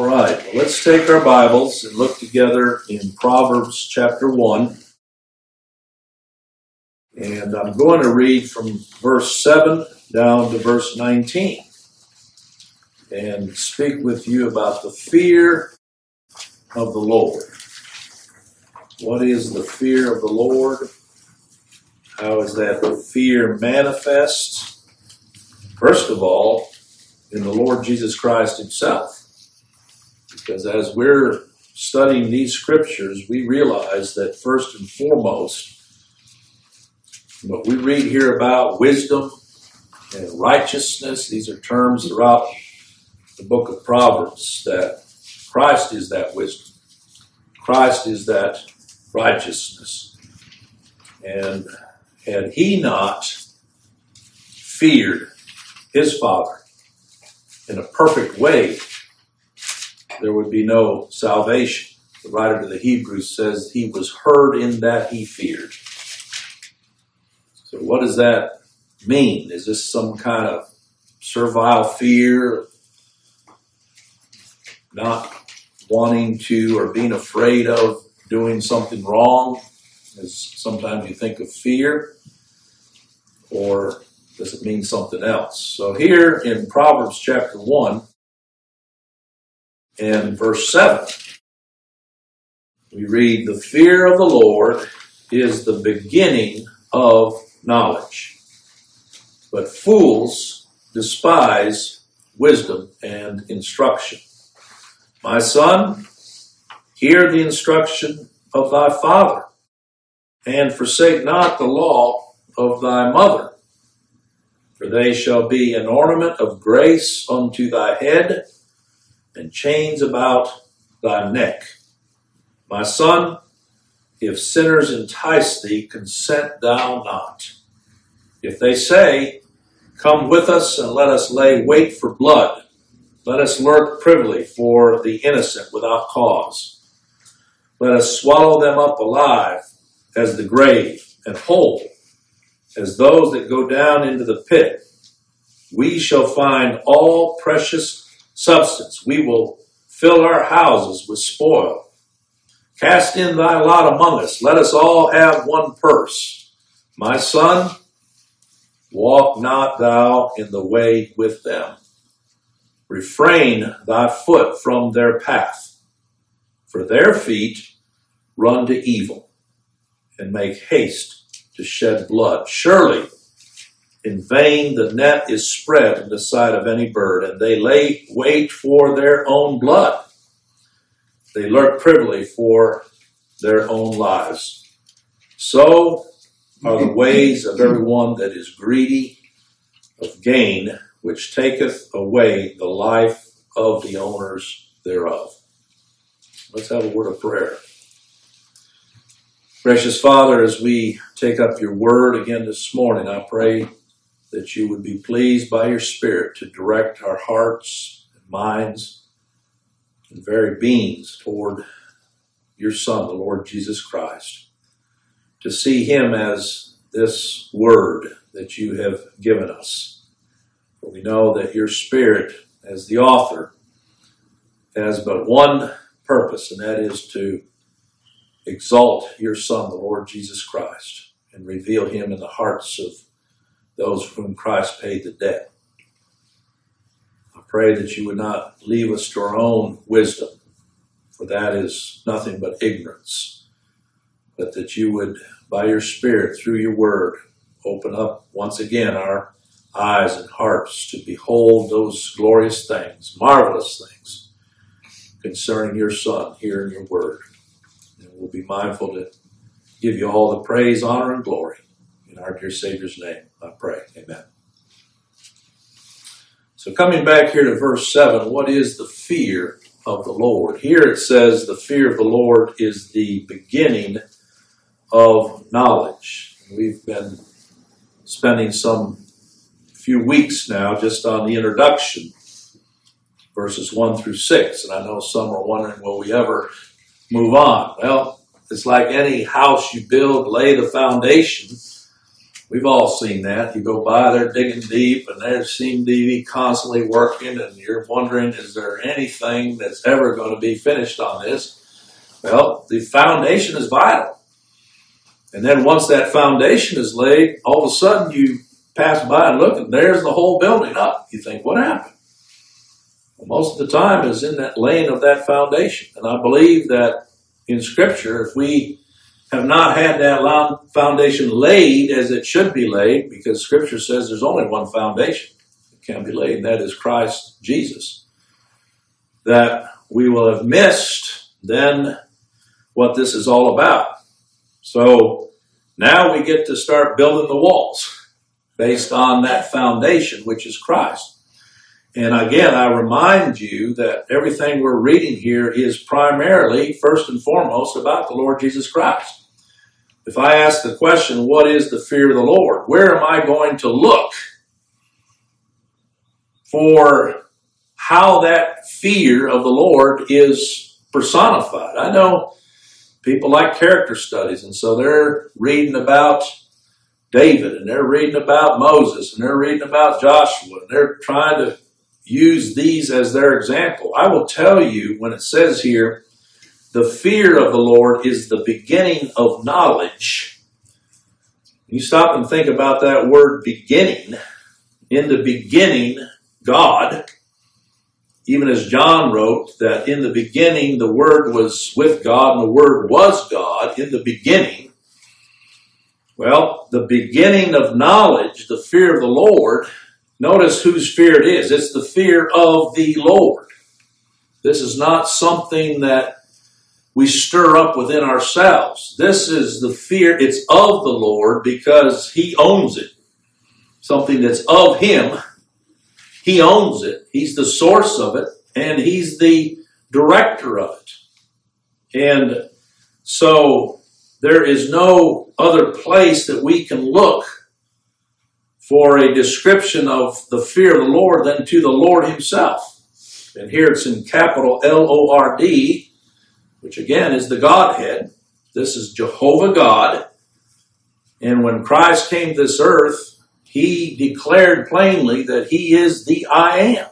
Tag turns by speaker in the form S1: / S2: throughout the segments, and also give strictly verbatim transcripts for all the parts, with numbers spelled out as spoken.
S1: right, well, let's take our Bibles and look together in Proverbs chapter one. And I'm going to read from verse seven down to verse nineteen and speak with you about the fear of the Lord. What is the fear of the Lord? How is that fear manifest? First of all, in the Lord Jesus Christ himself. Because as we're studying these scriptures, we realize that first and foremost, what we read here about wisdom and righteousness, these are terms throughout the book of Proverbs, that Christ is that wisdom. Christ is that righteousness. And had he not feared his Father in a perfect way, there would be no salvation. The writer to the Hebrews says he was heard in that he feared. So what does that mean? Is this some kind of servile fear, not wanting to or being afraid of doing something wrong, as sometimes you think of fear? Or does it mean something else? So here in Proverbs chapter one and verse seven, we read, "The fear of the Lord is the beginning of knowledge, but fools despise wisdom and instruction. My son, hear the instruction of thy father, and forsake not the law of thy mother. For they shall be an ornament of grace unto thy head, and chains about thy neck. My son, if sinners entice thee, consent thou not. If they say, Come with us, and let us lay wait for blood, let us lurk privily for the innocent without cause. Let us swallow them up alive as the grave, and whole as those that go down into the pit. We shall find all precious substance. We will fill our houses with spoil. Cast in thy lot among us. Let us all have one purse. My son, walk not thou in the way with them. Refrain thy foot from their path. For their feet run to evil, and make haste to shed blood. Surely in vain the net is spread in the sight of any bird, and they lay wait for their own blood. They lurk privily for their own lives. So are the ways of everyone that is greedy of gain, which taketh away the life of the owners thereof." Let's have a word of prayer. Gracious Father, as we take up your word again this morning, I pray that you would be pleased by your Spirit to direct our hearts and minds and very beings toward your Son, the Lord Jesus Christ, to see him as this word that you have given us. For we know that your Spirit, as the author, has but one purpose, and that is to exalt your Son, the Lord Jesus Christ, and reveal him in the hearts of those for whom Christ paid the debt. I pray that you would not leave us to our own wisdom, for that is nothing but ignorance, but that you would, by your Spirit, through your word, open up once again our eyes and hearts to behold those glorious things, marvelous things concerning your Son here in your word. And we'll be mindful to give you all the praise, honor, and glory. In our dear Savior's name, I pray. Amen. So coming back here to verse seven, what is the fear of the Lord? Here it says the fear of the Lord is the beginning of knowledge. We've been spending some few weeks now just on the introduction, verses one through six. And I know some are wondering, will we ever move on? Well, it's like any house you build, lay the foundation, We've all seen that. You go by, they're digging deep, and they seem to be constantly working, and you're wondering, is there anything that's ever going to be finished on this? Well, the foundation is vital. And then once that foundation is laid, all of a sudden you pass by and look, and there's the whole building up. You think, what happened? Well, most of the time is in that laying of that foundation. And I believe that in Scripture, if we have not had that foundation laid as it should be laid, because Scripture says there's only one foundation that can be laid, and that is Christ Jesus, that we will have missed then what this is all about. So now we get to start building the walls based on that foundation, which is Christ. And again, I remind you that everything we're reading here is primarily, first and foremost, about the Lord Jesus Christ. If I ask the question, what is the fear of the Lord? Where am I going to look for how that fear of the Lord is personified? I know people like character studies, and so they're reading about David, and they're reading about Moses, and they're reading about Joshua, and they're trying to use these as their example. I will tell you, when it says here, the fear of the Lord is the beginning of knowledge. You stop and think about that word beginning. In the beginning, God, even as John wrote that in the beginning the Word was with God and the Word was God, in the beginning. Well, the beginning of knowledge, the fear of the Lord, notice whose fear it is. It's the fear of the Lord. This is not something that we stir up within ourselves. This is the fear, it's of the Lord because He owns it. Something that's of Him. He owns it. He's the source of it, and He's the director of it. And so there is no other place that we can look for a description of the fear of the Lord than to the Lord Himself. And here it's in capital L O R D, which again is the Godhead. This is Jehovah God. And when Christ came to this earth, He declared plainly that He is the I Am.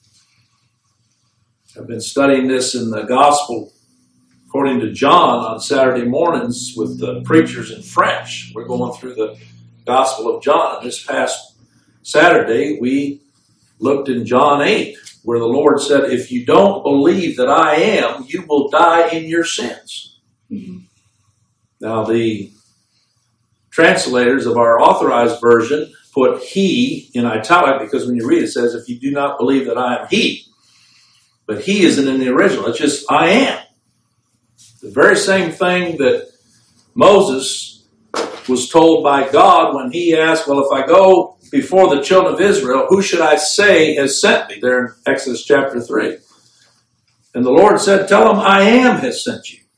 S1: I've been studying this in the Gospel according to John on Saturday mornings with the preachers in French. We're going through the Gospel of John. And this past Saturday, we looked in John eight, where the Lord said, if you don't believe that I am, you will die in your sins. Mm-hmm. Now, the translators of our authorized version put He in italic because when you read it, it says, if you do not believe that I am He. But He isn't in the original. It's just I am. The very same thing that Moses was told by God when he asked, well, if I go before the children of Israel, who should I say has sent me? There in Exodus chapter three. And the Lord said, tell them I am has sent you.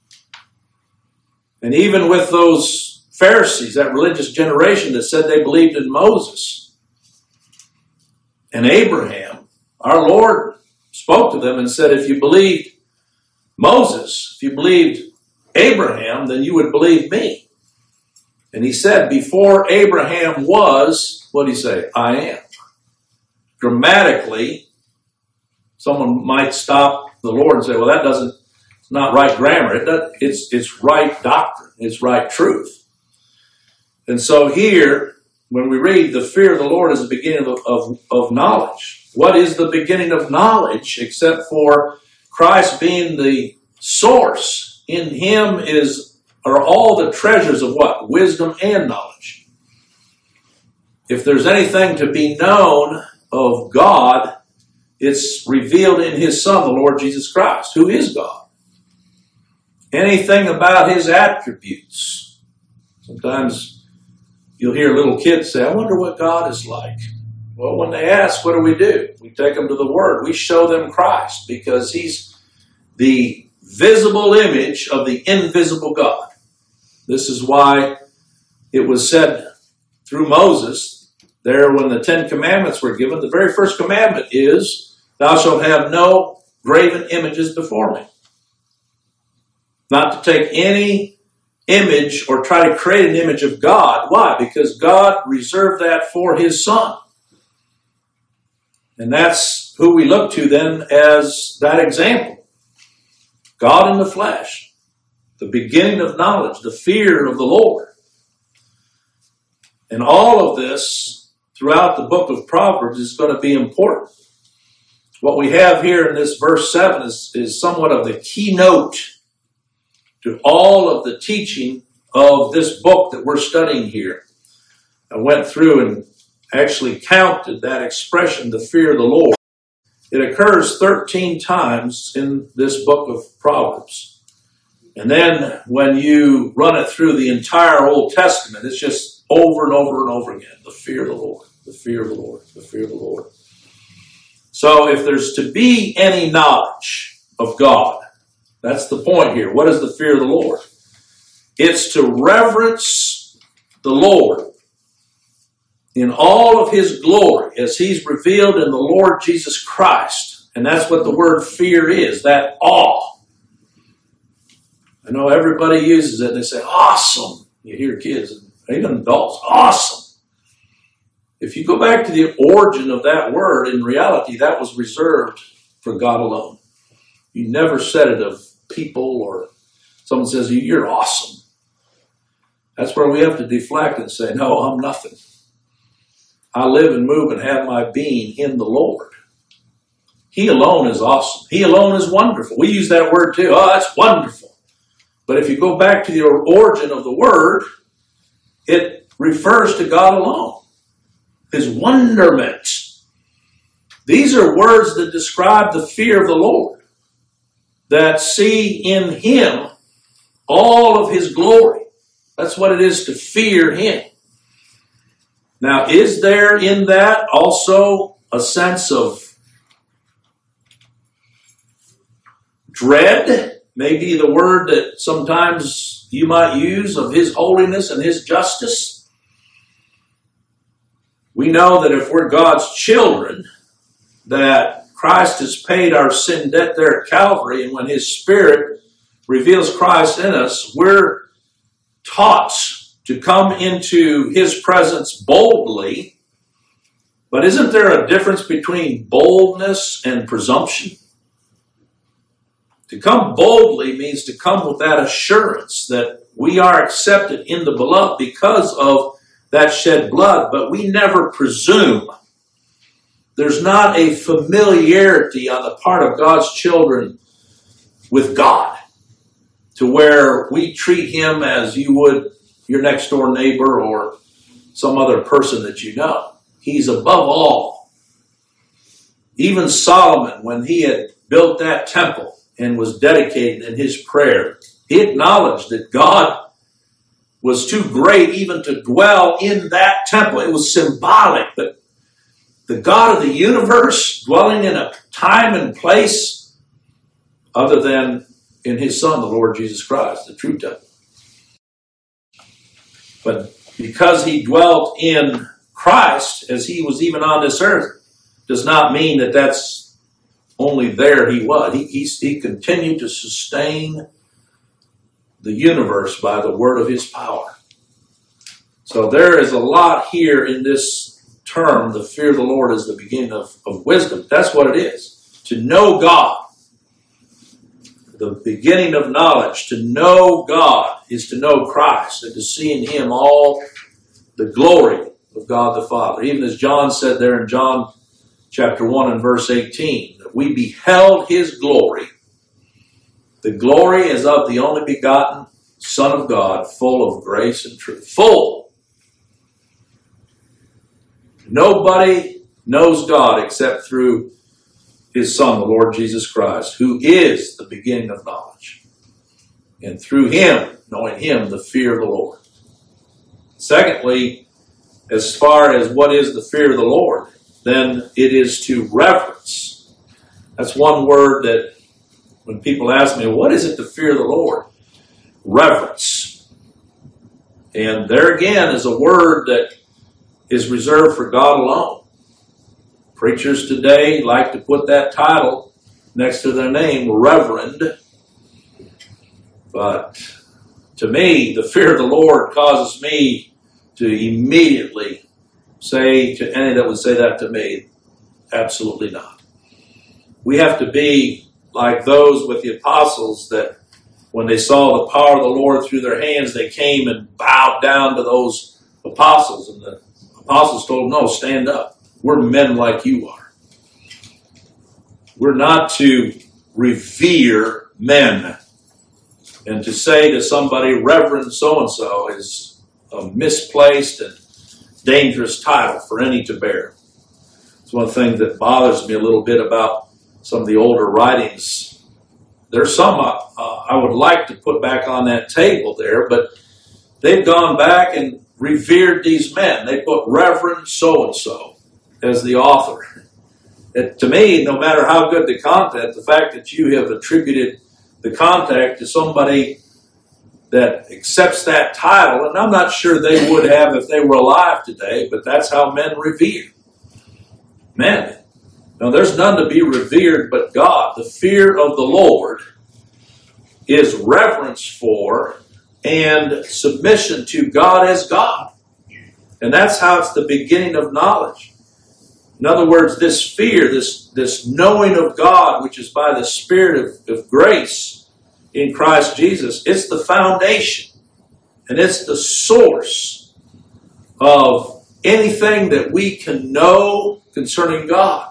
S1: And even with those Pharisees, that religious generation that said they believed in Moses and Abraham, our Lord spoke to them and said, if you believed Moses, if you believed Abraham, then you would believe me. And He said, before Abraham was, what did He say? I am. Grammatically, someone might stop the Lord and say, well, that doesn't, it's not right grammar. It does, it's, it's right doctrine. It's right truth. And so here, when we read, the fear of the Lord is the beginning of, of, of knowledge. What is the beginning of knowledge except for Christ being the source? In Him is are all the treasures of what? Wisdom and knowledge. If there's anything to be known of God, it's revealed in His Son, the Lord Jesus Christ, who is God. Anything about His attributes. Sometimes you'll hear little kids say, I wonder what God is like. Well, when they ask, what do we do? We take them to the Word. We show them Christ because He's the visible image of the invisible God. This is why it was said through Moses there when the Ten Commandments were given. The very first commandment is, thou shalt have no graven images before me. Not to take any image or try to create an image of God. Why? Because God reserved that for his Son. And that's who we look to then as that example. God in the flesh. The beginning of knowledge. The fear of the Lord. And all of this throughout the book of Proverbs is going to be important. What we have here in this verse seven is, is somewhat of the keynote to all of the teaching of this book that we're studying here. I went through and actually counted that expression, the fear of the Lord. It occurs thirteen times in this book of Proverbs. And then when you run it through the entire Old Testament, it's just over and over and over again. The fear of the Lord, the fear of the Lord, the fear of the Lord. So if there's to be any knowledge of God, that's the point here. What is the fear of the Lord? It's to reverence the Lord in all of his glory as he's revealed in the Lord Jesus Christ. And that's what the word fear is, that awe. I know everybody uses it and they say, awesome. You hear kids, even adults, awesome. If you go back to the origin of that word, in reality, that was reserved for God alone. You never said it of people or someone says, you're awesome. That's where we have to deflect and say, no, I'm nothing. I live and move and have my being in the Lord. He alone is awesome. He alone is wonderful. We use that word too. Oh, that's wonderful. But if you go back to the origin of the word, it refers to God alone. His wonderment. These are words that describe the fear of the Lord, that see in him all of his glory. That's what it is to fear him. Now, is there in that also a sense of dread? Maybe the word that sometimes you might use of his holiness and his justice. We know that if we're God's children, that Christ has paid our sin debt there at Calvary, and when his Spirit reveals Christ in us, we're taught to come into his presence boldly. But isn't there a difference between boldness and presumption? To come boldly means to come with that assurance that we are accepted in the beloved because of that shed blood, but we never presume. There's not a familiarity on the part of God's children with God to where we treat him as you would your next door neighbor or some other person that you know. He's above all. Even Solomon, when he had built that temple and was dedicated in his prayer, he acknowledged that God was too great even to dwell in that temple. It was symbolic, but the God of the universe dwelling in a time and place other than in his Son, the Lord Jesus Christ, the true temple. But because he dwelt in Christ as he was even on this earth, does not mean that that's only there he was. He, he, he continued to sustain the universe by the word of his power. So there is a lot here in this term, the fear of the Lord is the beginning of, of wisdom. That's what it is. To know God. The beginning of knowledge. To know God is to know Christ and to see in him all the glory of God the Father. Even as John said there in John chapter one and verse eighteen, that we beheld his glory. The glory is of the only begotten Son of God, full of grace and truth. Full. Nobody knows God except through his Son, the Lord Jesus Christ, who is the beginning of knowledge. And through him, knowing him, the fear of the Lord. Secondly, as far as what is the fear of the Lord, then it is to reverence. That's one word that when people ask me, what is it to fear the Lord? Reverence. And there again is a word that is reserved for God alone. Preachers today like to put that title next to their name, Reverend. But To me, the fear of the Lord causes me to immediately say to any that would say that to me, absolutely not. We have to be like those with the apostles that when they saw the power of the Lord through their hands, they came and bowed down to those apostles. And the apostles told them, no, stand up. We're men like you are. We're not to revere men. And to say to somebody, Reverend so-and-so, is a misplaced and dangerous title for any to bear. It's one thing that bothers me a little bit about some of the older writings. There's some uh, I would like to put back on that table there, but they've gone back and revered these men. They put Reverend so-and-so as the author. It, to me, no matter how good the content, the fact that you have attributed the contact to somebody that accepts that title, and I'm not sure they would have if they were alive today, but that's how men revere men. Now, there's none to be revered but God. The fear of the Lord is reverence for and submission to God as God. And that's how it's the beginning of knowledge. In other words, this fear, this, this knowing of God, which is by the Spirit of, of grace in Christ Jesus, it's the foundation and it's the source of anything that we can know concerning God.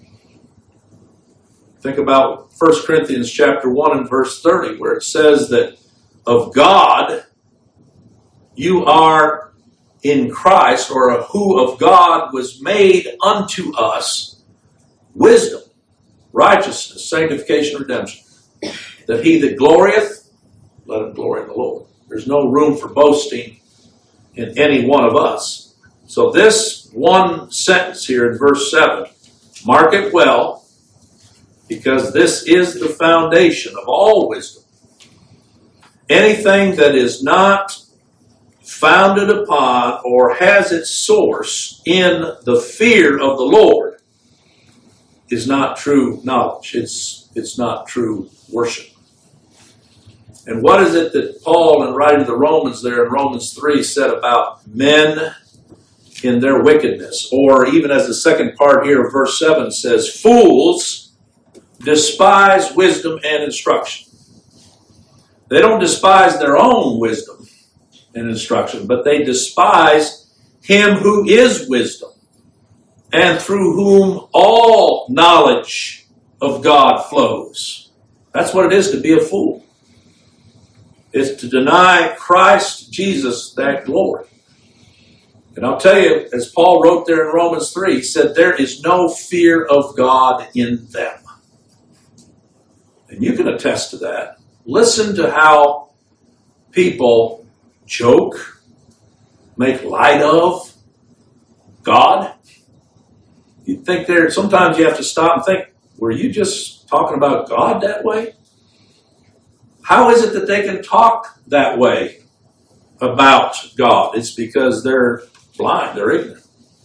S1: Think about First Corinthians chapter one and verse thirty, where it says that of God you are in Christ, or who of God was made unto us wisdom, righteousness, sanctification, redemption. That he that glorieth, let him glory in the Lord. There's no room for boasting in any one of us. So this one sentence here in verse seven, mark it well, because this is the foundation of all wisdom. Anything that is not founded upon or has its source in the fear of the Lord is not true knowledge. It's, it's not true worship. And what is it that Paul, in writing to the Romans there in Romans three, said about men in their wickedness? Or even as the second part here of verse seven says, fools despise wisdom and instruction. They don't despise their own wisdom and instruction, but they despise him who is wisdom, and through whom all knowledge of God flows. That's what it is to be a fool. It's to deny Christ Jesus that glory. And I'll tell you, as Paul wrote there in Romans three, he said, there is no fear of God in them. And you can attest to that. Listen to how people joke, make light of God. You think there, sometimes you have to stop and think, were you just talking about God that way? How is it that they can talk that way about God? It's because they're blind, they're ignorant.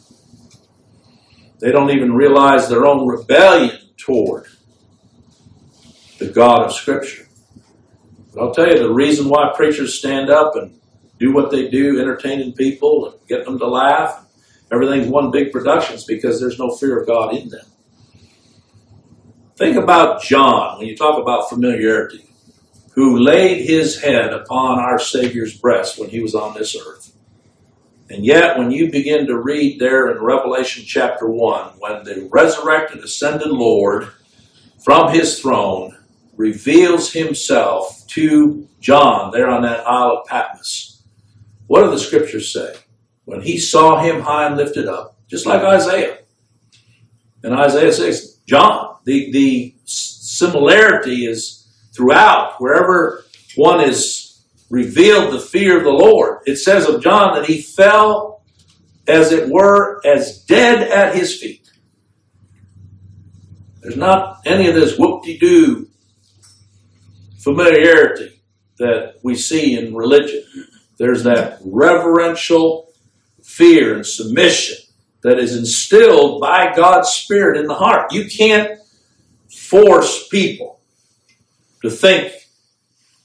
S1: They don't even realize their own rebellion toward the God of Scripture. But I'll tell you, the reason why preachers stand up and do what they do, entertaining people and getting them to laugh, everything's one big production, is because there's no fear of God in them. Think about John, when you talk about familiarity, who laid his head upon our Savior's breast when he was on this earth. And yet, when you begin to read there in Revelation chapter one, when the resurrected, ascended Lord from his throne reveals himself to John there on that Isle of Patmos, what do the scriptures say? When he saw him high and lifted up, just like Isaiah. And Isaiah says, John, the, the similarity is throughout. Wherever one is revealed the fear of the Lord, it says of John that he fell, as it were, as dead at his feet. There's not any of this whoop-de-doo familiarity that we see in religion. There's that reverential fear and submission that is instilled by God's Spirit in the heart. You can't force people to think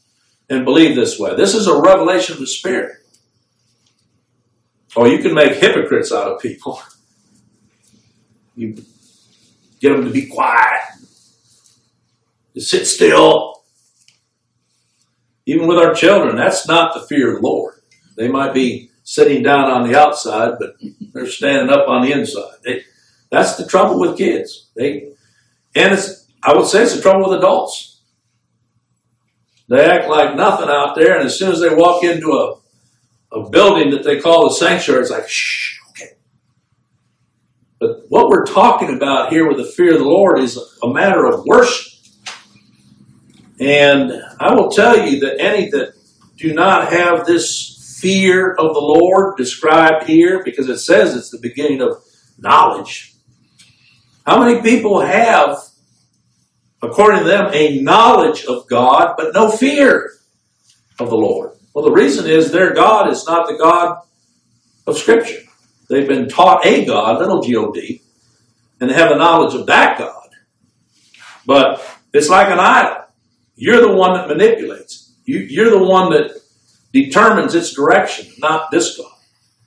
S1: and believe this way. This is a revelation of the Spirit. Or you can make hypocrites out of people. You get them to be quiet. To sit still. Even with our children, that's not the fear of the Lord. They might be sitting down on the outside, but they're standing up on the inside. They, that's the trouble with kids. They, and it's, I would say it's the trouble with adults. They act like nothing out there, and as soon as they walk into a, a building that they call the sanctuary, it's like, shh, okay. But what we're talking about here with the fear of the Lord is a matter of worship. And I will tell you that any that do not have this fear of the Lord described here, because it says it's the beginning of knowledge. How many people have, according to them, a knowledge of God, but no fear of the Lord? Well, the reason is their God is not the God of Scripture. They've been taught a God, little G O D, and they have a knowledge of that God. But it's like an idol. You're the one that manipulates it. You, you're the one that determines its direction, not this God.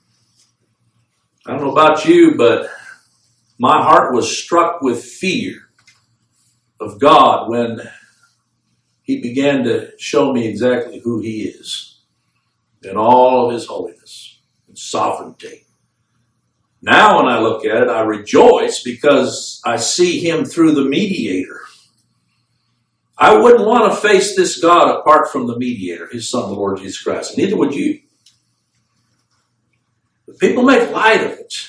S1: I don't know about you, but my heart was struck with fear of God when He began to show me exactly who He is in all of His holiness and sovereignty. Now when I look at it, I rejoice because I see Him through the mediator. I wouldn't want to face this God apart from the mediator, His Son, the Lord Jesus Christ. Neither would you. But people make light of it.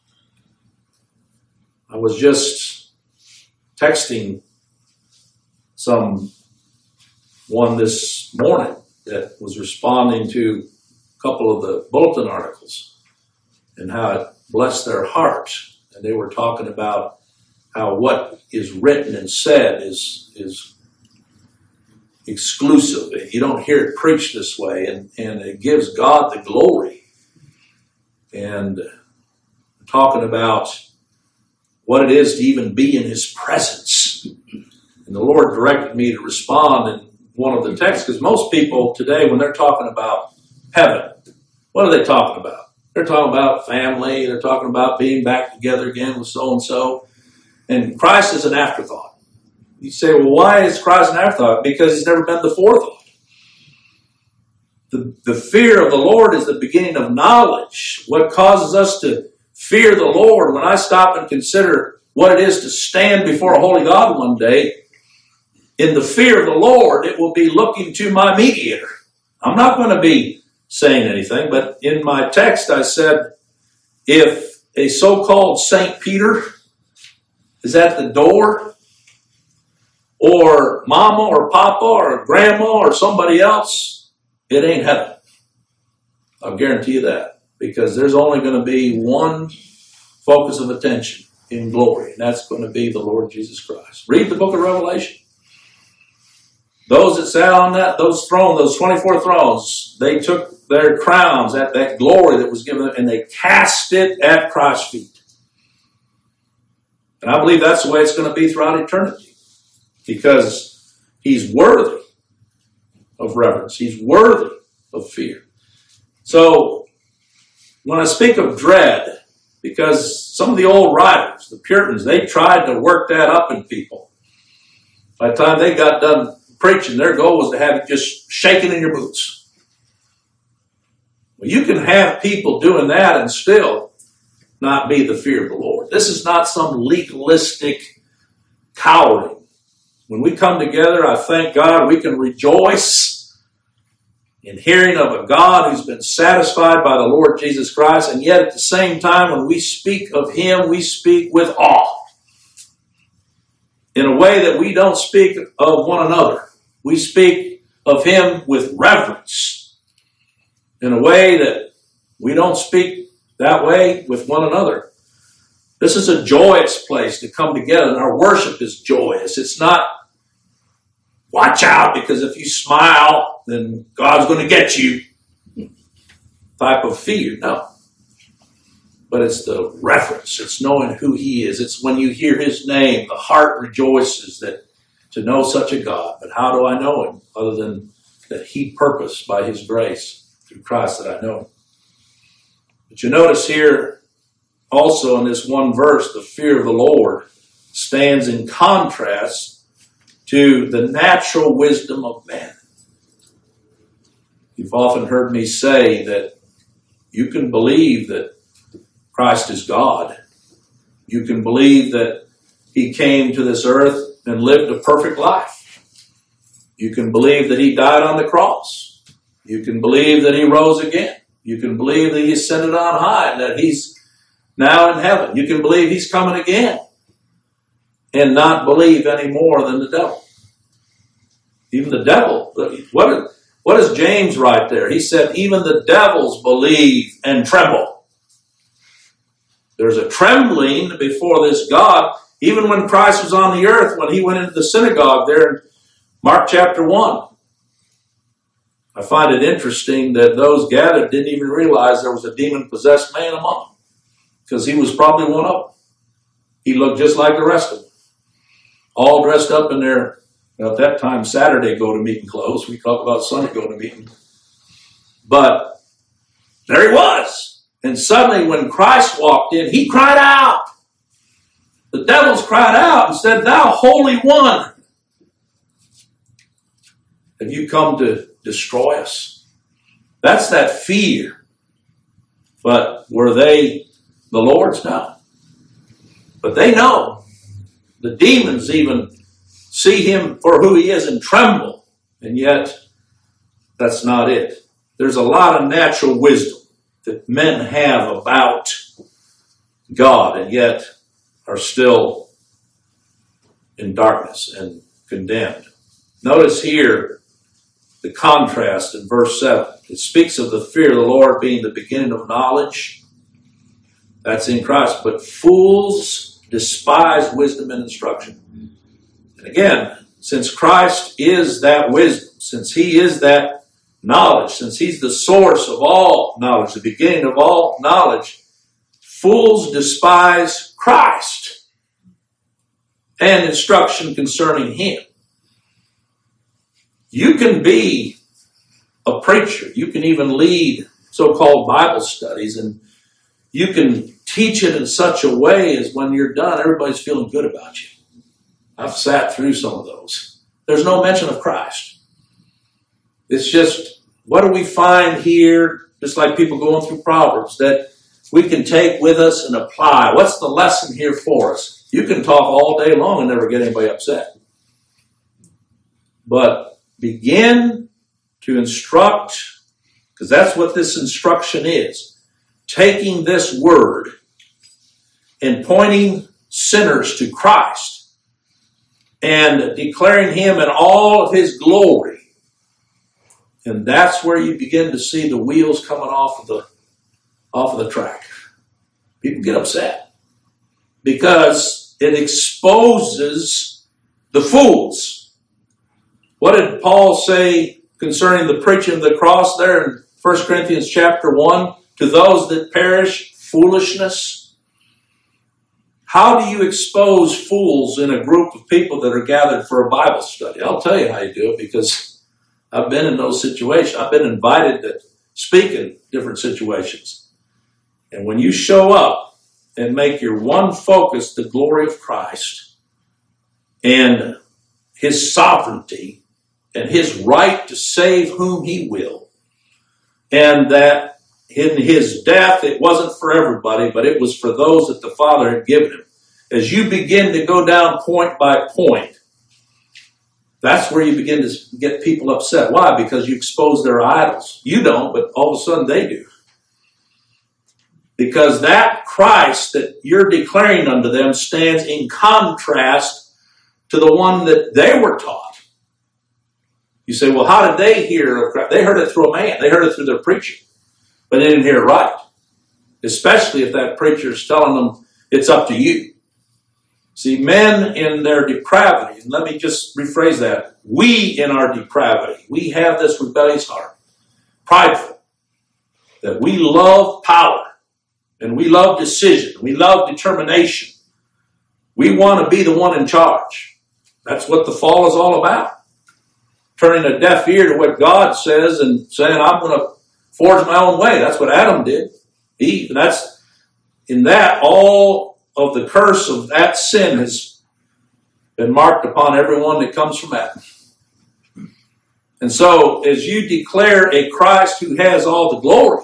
S1: I was just texting someone this morning that was responding to a couple of the bulletin articles and how it blessed their heart. And they were talking about how what is written and said is, is exclusive. You don't hear it preached this way, and, and it gives God the glory. And talking about what it is to even be in His presence. And the Lord directed me to respond in one of the texts, because most people today, when they're talking about heaven, what are they talking about? They're talking about family. They're talking about being back together again with so-and-so. And Christ is an afterthought. You say, well, why is Christ an afterthought? Because He's never been the forethought. The, the fear of the Lord is the beginning of knowledge. What causes us to fear the Lord, when I stop and consider what it is to stand before a holy God one day, in the fear of the Lord, it will be looking to my mediator. I'm not going to be saying anything, but in my text I said, if a so-called Saint Peter is at the door, or mama or papa or grandma or somebody else, it ain't heaven. I'll guarantee you that. Because there's only going to be one focus of attention in glory, and that's going to be the Lord Jesus Christ. Read the book of Revelation. Those that sat on that, those thrones, those twenty-four thrones, they took their crowns at that glory that was given them, and they cast it at Christ's feet. And I believe that's the way it's going to be throughout eternity. Because He's worthy of reverence. He's worthy of fear. So, when I speak of dread, because some of the old writers, the Puritans, they tried to work that up in people. By the time they got done preaching, their goal was to have it just shaking in your boots. Well, you can have people doing that and still not be the fear of the Lord. This is not some legalistic cowering. When we come together, I thank God we can rejoice in hearing of a God who's been satisfied by the Lord Jesus Christ, and yet at the same time, when we speak of Him, we speak with awe. In a way that we don't speak of one another. We speak of Him with reverence. In a way that we don't speak that way with one another. This is a joyous place to come together, and our worship is joyous. It's not, watch out, because if you smile, then God's going to get you type of fear. No. But it's the reverence. It's knowing who He is. It's when you hear His name, the heart rejoices that to know such a God. But how do I know Him? Other than that he purposed by his grace through Christ that I know. But you notice here also in this one verse, the fear of the Lord stands in contrast to the natural wisdom of man. You've often heard me say that you can believe that Christ is God. You can believe that he came to this earth and lived a perfect life. You can believe that he died on the cross. You can believe that he rose again. You can believe that he ascended on high and that he's now in heaven. You can believe he's coming again and not believe any more than the devil. Even the devil. What, what does James write there? He said, even the devils believe and tremble. There's a trembling before this God. Even when Christ was on the earth, when he went into the synagogue there in Mark chapter one. I find it interesting that those gathered didn't even realize there was a demon-possessed man among them, because he was probably one of them. He looked just like the rest of them. All dressed up in their, well, at that time, Saturday go-to-meeting clothes. We talk about Sunday go-to-meeting. But there he was. And suddenly when Christ walked in, he cried out. The devils cried out and said, "Thou Holy One, have you come to destroy us?" That's that fear. But were they the Lord's? No. But they know. The demons even see him for who he is and tremble. And yet, that's not it. There's a lot of natural wisdom that men have about God and yet are still in darkness and condemned. Notice here the contrast in verse seven. It speaks of the fear of the Lord being the beginning of knowledge. That's in Christ. But fools despise wisdom and instruction. And again, since Christ is that wisdom, since he is that knowledge, since he's the source of all knowledge, the beginning of all knowledge, fools despise Christ and instruction concerning him. You can be a preacher. You can even lead so-called Bible studies, and you can teach it in such a way as when you're done, everybody's feeling good about you. I've sat through some of those. There's no mention of Christ. It's just, what do we find here, just like people going through Proverbs, that we can take with us and apply? What's the lesson here for us? You can talk all day long and never get anybody upset. But begin to instruct, because that's what this instruction is. Taking this word and pointing sinners to Christ and declaring him in all of his glory. And that's where you begin to see the wheels coming off of the, off of the track. People get upset because it exposes the fools. What did Paul say concerning the preaching of the cross there in First Corinthians chapter one? To those that perish, foolishness. How do you expose fools in a group of people that are gathered for a Bible study? I'll tell you how you do it, because I've been in those situations. I've been invited to speak in different situations. And when you show up and make your one focus the glory of Christ and his sovereignty and his right to save whom he will, and that in his death, it wasn't for everybody, but it was for those that the Father had given him. As you begin to go down point by point, that's where you begin to get people upset. Why? Because you expose their idols. You don't, but all of a sudden they do. Because that Christ that you're declaring unto them stands in contrast to the one that they were taught. You say, well, how did they hear of Christ? They heard it through a man. They heard it through their preaching. But they didn't hear it right. Especially if that preacher is telling them it's up to you. See, men in their depravity, and let me just rephrase that. We in our depravity, we have this rebellious heart. Prideful. That we love power. And we love decision. We love determination. We want to be the one in charge. That's what the fall is all about. turning a deaf ear to what God says and saying, I'm going to forge my own way. That's what Adam did. Eve. And that's, in that, all of the curse of that sin has been marked upon everyone that comes from Adam. And so, as you declare a Christ who has all the glory,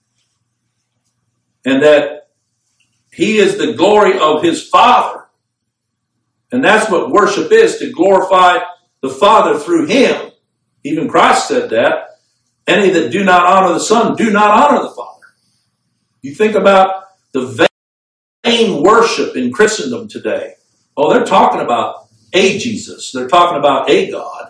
S1: and that he is the glory of his Father, and that's what worship is, to glorify the Father through him. Even Christ said that. Any that do not honor the Son do not honor the Father. You think about the vain worship in Christendom today. Oh, they're talking about a Jesus. They're talking about a God.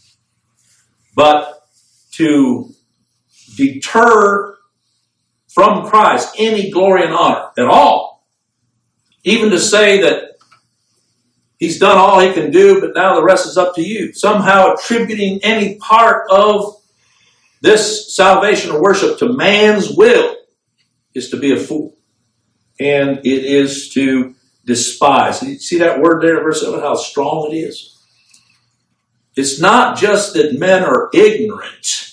S1: But to deter from Christ any glory and honor at all, even to say that he's done all he can do, but now the rest is up to you, somehow attributing any part of this salvation or worship to man's will, is to be a fool. And it is to despise. You see that word there in verse seven, how strong it is? It's not just that men are ignorant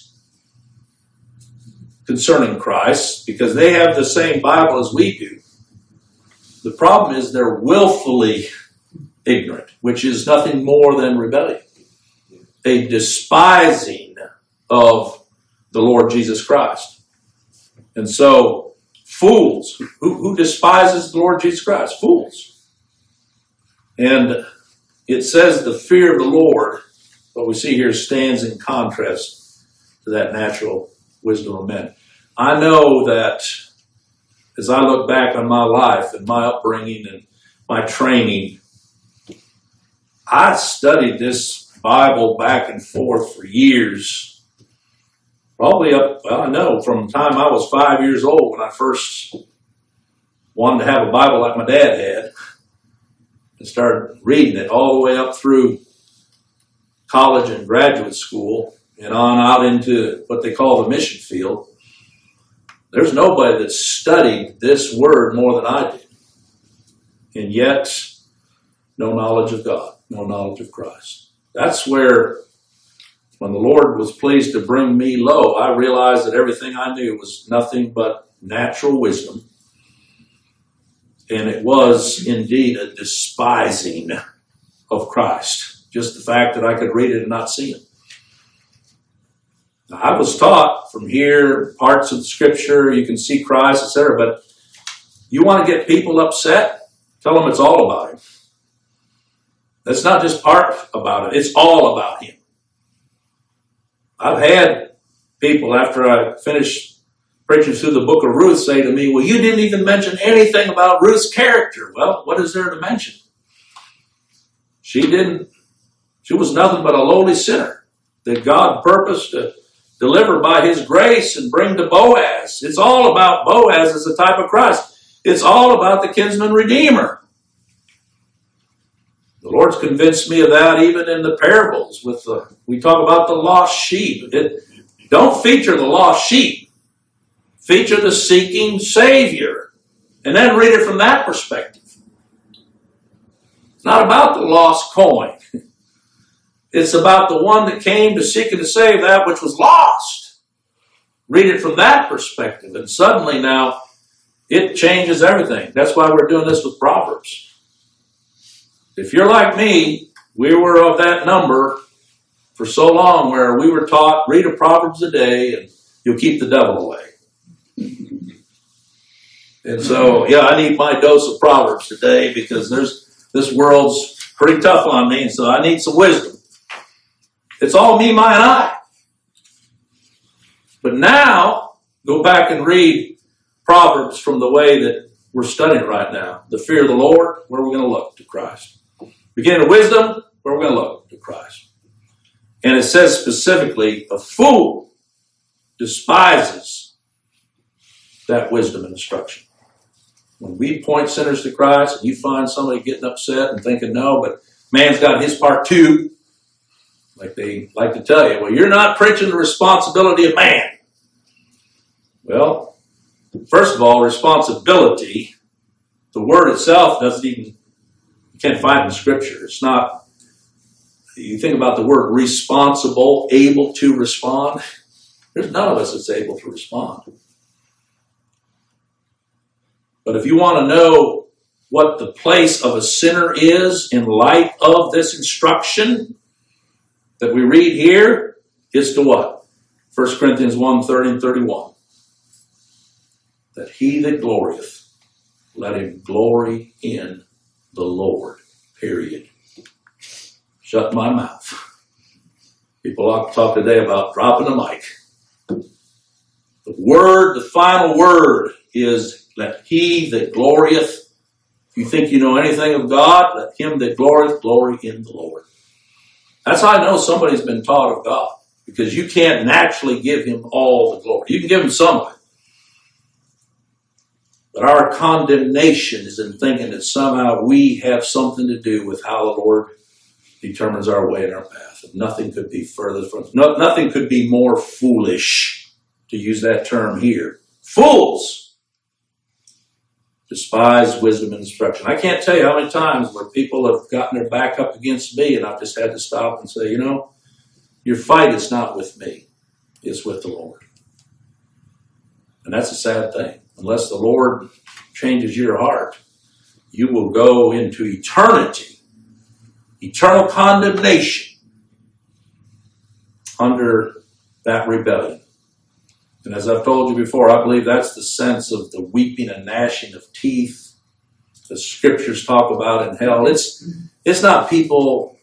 S1: concerning Christ, because they have the same Bible as we do. The problem is they're willfully ignorant, which is nothing more than rebellion. A despising of the Lord Jesus Christ. And so, fools. Who, who despises the Lord Jesus Christ? Fools. And it says the fear of the Lord, what we see here, stands in contrast to that natural wisdom of men. I know that as I look back on my life and my upbringing and my training, I studied this Bible back and forth for years. Probably up, well, I know, from the time I was five years old when I first wanted to have a Bible like my dad had, and started reading it all the way up through college and graduate school and on out into what they call the mission field. There's nobody that studied this word more than I did. And yet, no knowledge of God, no knowledge of Christ. That's where, when the Lord was pleased to bring me low, I realized that everything I knew was nothing but natural wisdom. And it was indeed a despising of Christ. Just the fact that I could read it and not see him. Now, I was taught from here, parts of the scripture, you can see Christ, et cetera. But you want to get people upset? Tell them it's all about him. That's not just part about it. It's all about him. I've had people, after I finished preaching through the book of Ruth, say to me, well, you didn't even mention anything about Ruth's character. Well, what is there to mention? She didn't, she was nothing but a lowly sinner that God purposed to deliver by his grace and bring to Boaz. It's all about Boaz as a type of Christ. It's all about the kinsman redeemer. The Lord's convinced me of that even in the parables. With the, we talk about the lost sheep. It, don't feature the lost sheep. Feature the seeking Savior. And then read it from that perspective. It's not about the lost coin. It's about the one that came to seek and to save that which was lost. Read it from that perspective. And suddenly now, it changes everything. That's why we're doing this with Proverbs. If you're like me, we were of that number for so long where we were taught, read a Proverbs a day and you'll keep the devil away. And so, yeah, I need my dose of Proverbs today because there's this world's pretty tough on me, and so I need some wisdom. It's all me, my, and I. But now, go back and read Proverbs from the way that we're studying right now. The fear of the Lord, where are we going to look? To Christ. Beginning of wisdom, where are we going to look? To Christ. And it says specifically, a fool despises that wisdom and instruction. When we point sinners to Christ and you find somebody getting upset and thinking, no, but man's got his part too, like they like to tell you, well, you're not preaching the responsibility of man. Well, first of all, responsibility, the word itself doesn't even, you can't find it in Scripture. It's not, you think about the word responsible, able to respond. There's none of us that's able to respond. But if you want to know what the place of a sinner is in light of this instruction that we read here, is to what? First Corinthians one, thirty and thirty-one. That he that glorieth, let him glory in the Lord. Period. Shut my mouth. People ought to talk today about dropping the mic. The word, the final word is, let he that glorieth. If you think you know anything of God, let him that glorieth glory in the Lord. That's how I know somebody's been taught of God. Because you can't naturally give him all the glory. You can give him some of it. But our condemnation is in thinking that somehow we have something to do with how the Lord determines our way and our path. And nothing could be further from, no, nothing could be more foolish, to use that term here. Fools despise wisdom and instruction. I can't tell you how many times where people have gotten their back up against me and I've just had to stop and say, you know, your fight is not with me. It's with the Lord. And that's a sad thing. Unless the Lord changes your heart, you will go into eternity, eternal condemnation under that rebellion. And as I've told you before, I believe that's the sense of the weeping and gnashing of teeth the scriptures talk about in hell. It's, it's not people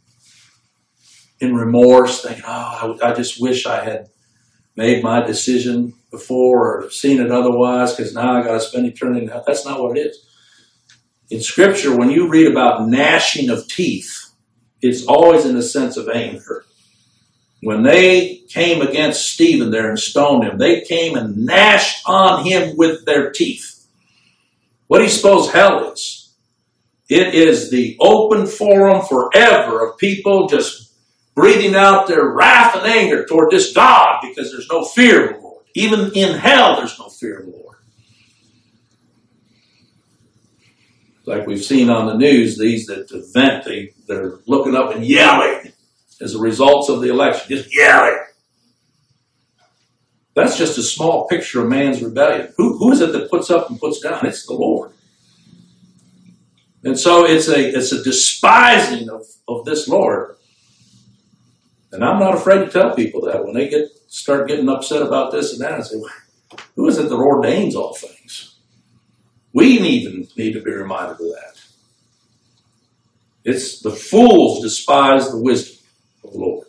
S1: in remorse thinking, oh, I, I just wish I had made my decision before or seen it otherwise because now I got to spend eternity in hell. That's not what it is. In Scripture, when you read about gnashing of teeth, it's always in a sense of anger. When they came against Stephen there and stoned him, they came and gnashed on him with their teeth. What do you suppose hell is? It is the open forum forever of people just breathing out their wrath and anger toward this God because there's no fear of the Lord. Even in hell, there's no fear of the Lord. Like we've seen on the news, these that vent, they, they're looking up and yelling as a result of the election, just yelling. That's just a small picture of man's rebellion. Who, who is it that puts up and puts down? It's the Lord. And so it's a, it's a despising of, of this Lord. And I'm not afraid to tell people that when they get start getting upset about this and that, I say, who is it that ordains all things? We even need to be reminded of that. It's the fools despise the wisdom of the Lord.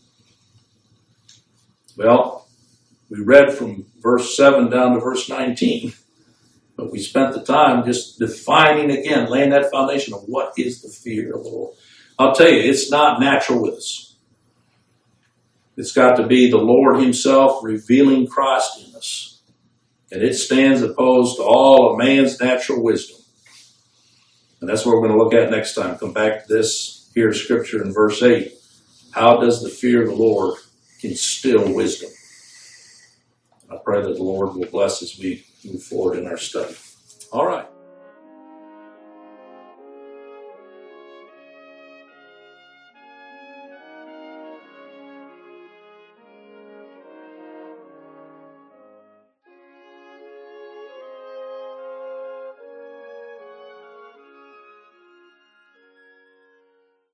S1: Well, we read from verse seven down to verse nineteen, but we spent the time just defining again, laying that foundation of what is the fear of the Lord. I'll tell you, it's not natural with us. It's got to be the Lord himself revealing Christ in us. And it stands opposed to all of man's natural wisdom. And that's what we're going to look at next time. Come back to this here scripture in verse eight. How does the fear of the Lord instill wisdom? I pray that the Lord will bless as we move forward in our study. All right.